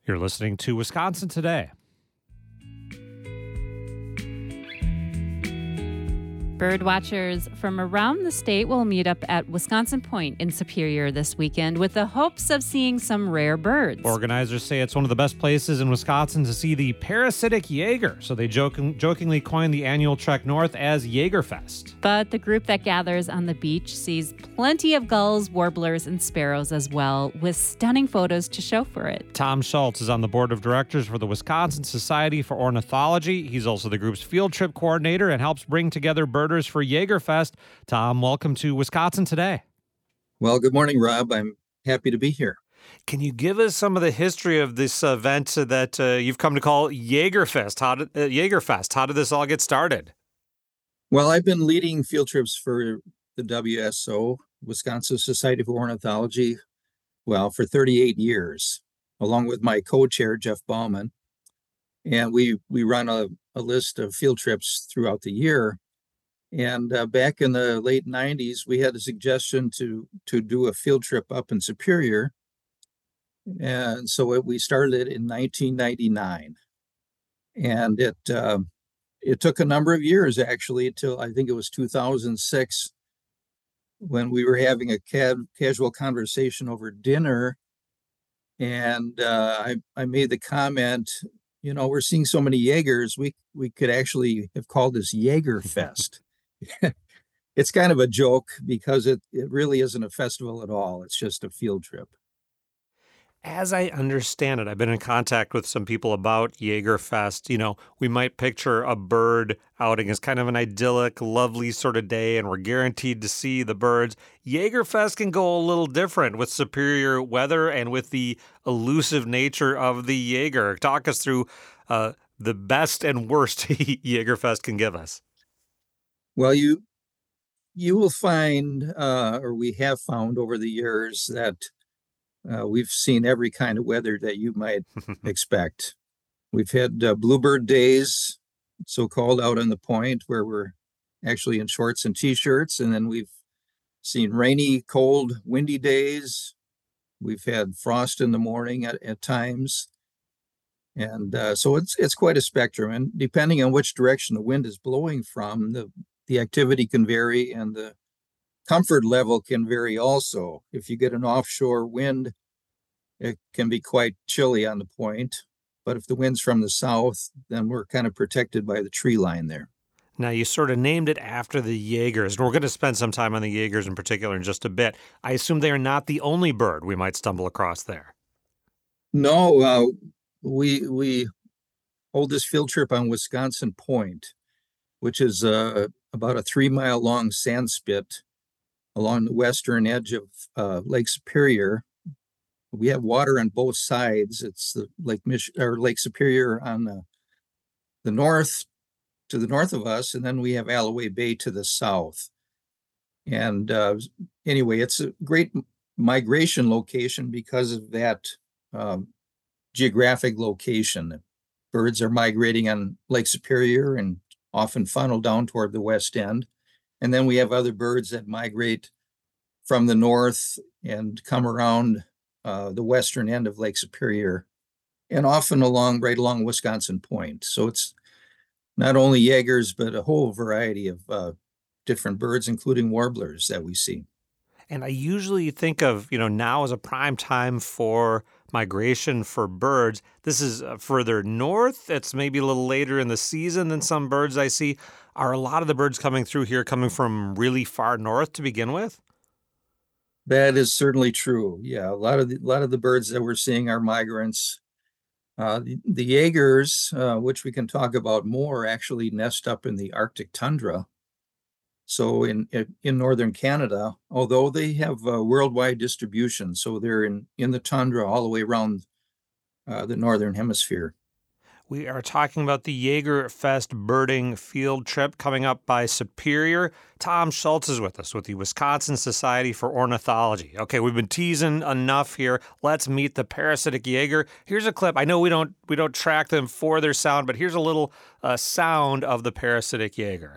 You're listening to Wisconsin Today. Bird watchers from around the state will meet up at Wisconsin Point in Superior this weekend with the hopes of seeing some rare birds. Organizers say it's one of the best places in Wisconsin to see the parasitic Jaeger, so they jokingly coined the annual trek north as Jaegerfest. But the group that gathers on the beach sees plenty of gulls, warblers, and sparrows as well, with stunning photos to show for it. Tom Schultz is on the board of directors for the Wisconsin Society for Ornithology. He's also the group's field trip coordinator and helps bring together birders for Jaegerfest. Tom, welcome to Wisconsin Today. Well, good morning, Rob. I'm happy to be here. Can you give us some of the history of this event that you've come to call Jaegerfest? Jaegerfest. How did this all get started? Well, I've been leading field trips for the WSO, Wisconsin Society for Ornithology, for 38 years, along with my co-chair, Jeff Bauman. And we run a list of field trips throughout the year. And back in the late 90s, we had a suggestion to do a field trip up in Superior. And so we started it in 1999. And it took a number of years, actually, till I think it was 2006, when we were having a casual conversation over dinner. And I made the comment, we're seeing so many Jaegers, we could actually have called this Jaegerfest. It's kind of a joke because it really isn't a festival at all. It's just a field trip. As I understand it, I've been in contact with some people about Jaegerfest. We might picture a bird outing as kind of an idyllic, lovely sort of day, and we're guaranteed to see the birds. Jaegerfest can go a little different with superior weather and with the elusive nature of the Jaeger. Talk us through the best and worst Jaegerfest can give us. Well, you will find, or we have found over the years, that we've seen every kind of weather that you might expect. We've had bluebird days, so-called, out on the point, where we're actually in shorts and T-shirts. And then we've seen rainy, cold, windy days. We've had frost in the morning at times. And so it's quite a spectrum. And depending on which direction the wind is blowing from, the activity can vary and the comfort level can vary also. If you get an offshore wind, it can be quite chilly on the point. But if the wind's from the south, then we're kind of protected by the tree line there. Now, you sort of named it after the Jaegers, and we're going to spend some time on the Jaegers in particular in just a bit. I assume they are not the only bird we might stumble across there. No, we hold this field trip on Wisconsin Point, which is about a 3-mile long sand spit along the western edge of Lake Superior. We have water on both sides. It's the Lake Superior on the north, to the north of us, and then we have Alloway Bay to the south. And anyway, it's a great migration location because of that geographic location. Birds are migrating on Lake Superior and often funnel down toward the west end. And then we have other birds that migrate from the north and come around the western end of Lake Superior, and often right along Wisconsin Point. So it's not only Jaegers, but a whole variety of different birds, including warblers that we see. And I usually think of, now as a prime time for migration for birds. This is further north. It's maybe a little later in the season than some birds I see. Are a lot of the birds coming through here coming from really far north to begin with? That is certainly true. Yeah, a lot of the birds that we're seeing are migrants. The Jaegers, which we can talk about more, actually nest up in the Arctic tundra. So in northern Canada, although they have worldwide distribution, so they're in the tundra all the way around the northern hemisphere. We are talking about the Jaegerfest birding field trip coming up by Superior. Tom Schultz is with us with the Wisconsin Society for Ornithology. Okay, we've been teasing enough here. Let's meet the parasitic Jaeger. Here's a clip. I know we don't track them for their sound, but here's a little sound of the parasitic Jaeger.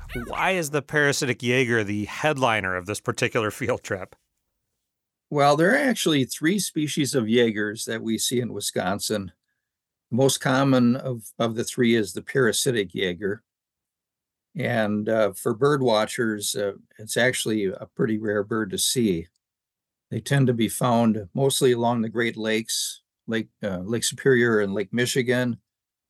Why is the parasitic Jaeger the headliner of this particular field trip? Well, there are actually three species of Jaegers that we see in Wisconsin. Most common of the three is the parasitic Jaeger. And for bird watchers, it's actually a pretty rare bird to see. They tend to be found mostly along the Great Lakes, Lake Superior and Lake Michigan.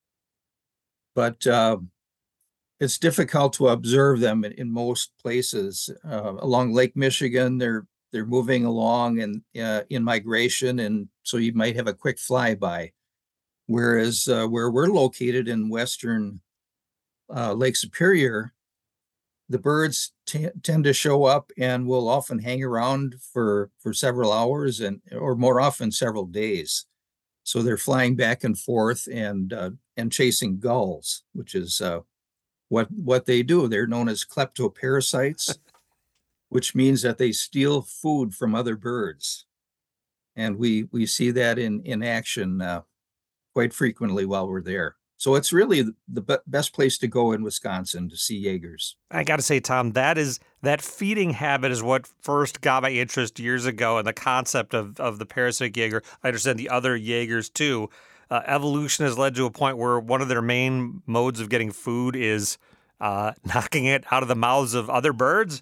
But it's difficult to observe them in most places. Along Lake Michigan, they're moving along and in migration, and so you might have a quick flyby. Whereas where we're located in western Lake Superior, the birds tend to show up and will often hang around for several hours or more often several days. So they're flying back and forth and chasing gulls, which is what they do. They're known as kleptoparasites, which means that they steal food from other birds. And we see that in action quite frequently while we're there. So it's really the best place to go in Wisconsin to see Jaegers. I got to say, Tom, that feeding habit is what first got my interest years ago, and the concept of the parasitic Jaeger. I understand the other Jaegers too. Evolution has led to a point where one of their main modes of getting food is knocking it out of the mouths of other birds.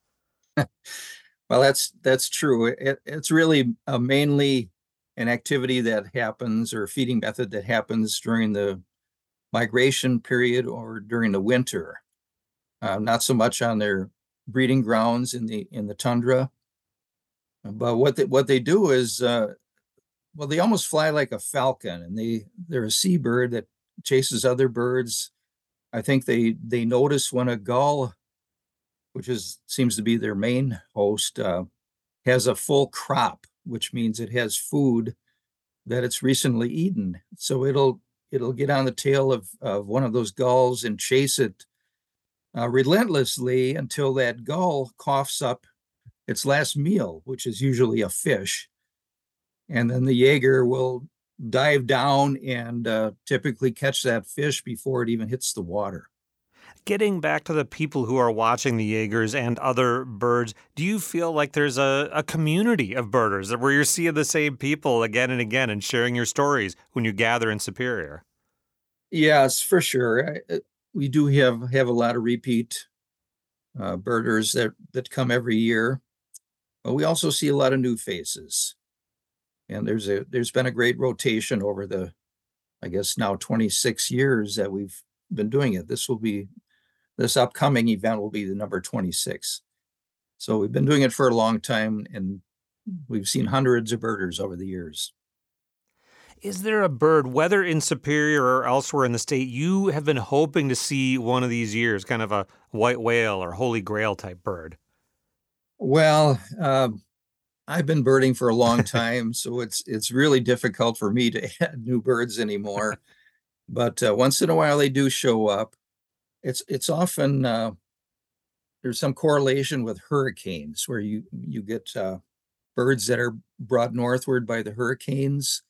Well, that's true. It's really mainly an activity that happens, or a feeding method that happens during the migration period or during the winter. Not so much on their breeding grounds in the tundra. But what they do is, well, they almost fly like a falcon, and they're a seabird that chases other birds. I think they notice when a gull, which seems to be their main host, has a full crop, which means it has food that it's recently eaten. So it'll get on the tail of one of those gulls and chase it relentlessly until that gull coughs up its last meal, which is usually a fish. And then the Jaeger will dive down and typically catch that fish before it even hits the water. Getting back to the people who are watching the Jaegers and other birds, do you feel like there's a community of birders where you're seeing the same people again and again and sharing your stories when you gather in Superior? Yes, for sure. We do have a lot of repeat birders that come every year, but we also see a lot of new faces. And there's been a great rotation over the, I guess now 26 years that we've been doing it. This upcoming event will be the number 26. So we've been doing it for a long time, and we've seen hundreds of birders over the years. Is there a bird, whether in Superior or elsewhere in the state, you have been hoping to see one of these years, kind of a white whale or holy grail type bird? Well, I've been birding for a long time, so it's really difficult for me to add new birds anymore. But once in a while they do show up. It's often there's some correlation with hurricanes where you get birds that are brought northward by the hurricanes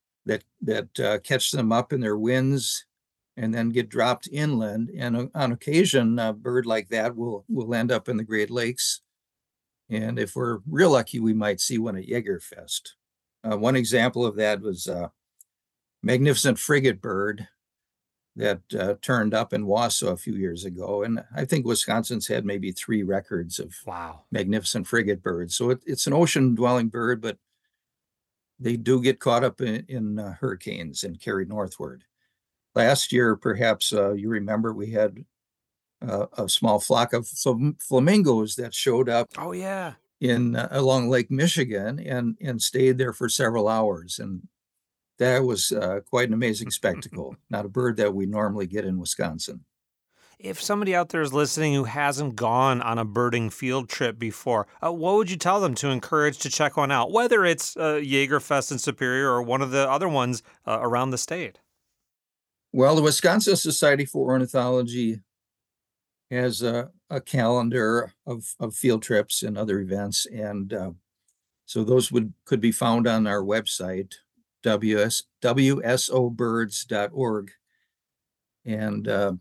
that catch them up in their winds and then get dropped inland. And on occasion, a bird like that will end up in the Great Lakes. And if we're real lucky, we might see one at Jagerfest. One example of that was a magnificent frigate bird that turned up in Wausau a few years ago. And I think Wisconsin's had maybe 3 records of magnificent frigate birds. So it's an ocean-dwelling bird, but they do get caught up in hurricanes and carried northward. Last year, perhaps you remember, we had a small flock of flamingos that showed up. Oh, yeah. Along Lake Michigan and stayed there for several hours. And that was quite an amazing spectacle. Not a bird that we normally get in Wisconsin. If somebody out there is listening who hasn't gone on a birding field trip before, what would you tell them to encourage to check one out, whether it's Jagerfest in Superior or one of the other ones around the state? Well, the Wisconsin Society for Ornithology has a calendar of field trips and other events. And so those could be found on our website, wsobirds.org. And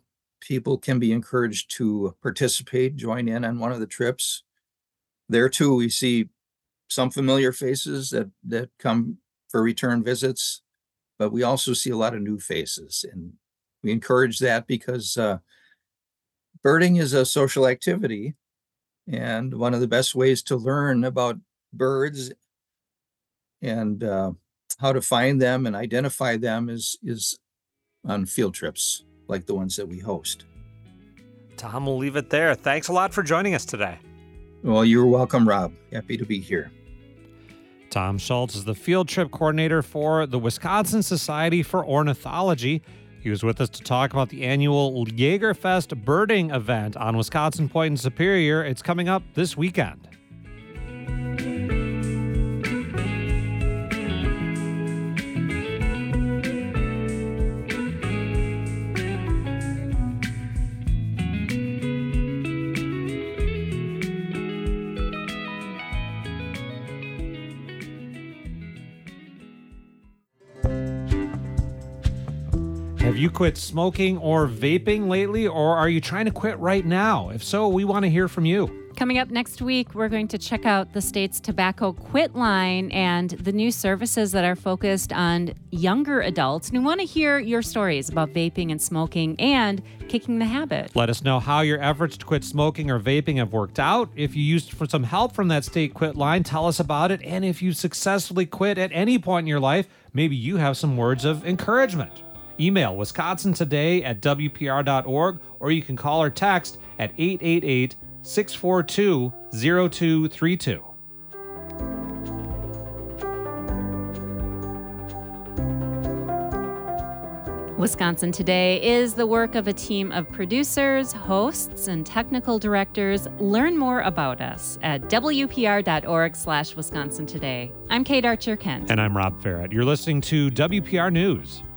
people can be encouraged to participate, join in on one of the trips. There too, we see some familiar faces that come for return visits, but we also see a lot of new faces, and we encourage that because birding is a social activity, and one of the best ways to learn about birds and how to find them and identify them is on field trips like the ones that we host. Tom, we'll leave it there. Thanks a lot for joining us today. Well, you're welcome, Rob. Happy to be here. Tom Schultz is the field trip coordinator for the Wisconsin Society for Ornithology. He was with us to talk about the annual Jagerfest birding event on Wisconsin Point in Superior. It's coming up this weekend. Have you quit smoking or vaping lately, or are you trying to quit right now? If so, we want to hear from you. Coming up next week, we're going to check out the state's tobacco quit line and the new services that are focused on younger adults. And we want to hear your stories about vaping and smoking and kicking the habit. Let us know how your efforts to quit smoking or vaping have worked out. If you used for some help from that state quit line, tell us about it. And if you successfully quit at any point in your life, maybe you have some words of encouragement. Email wisconsintoday@wpr.org, or you can call or text at 888-642-0232. Wisconsin Today is the work of a team of producers, hosts, and technical directors. Learn more about us at wpr.org/Wisconsin Today. I'm Kate Archer-Kent. And I'm Rob Farrett. You're listening to WPR News.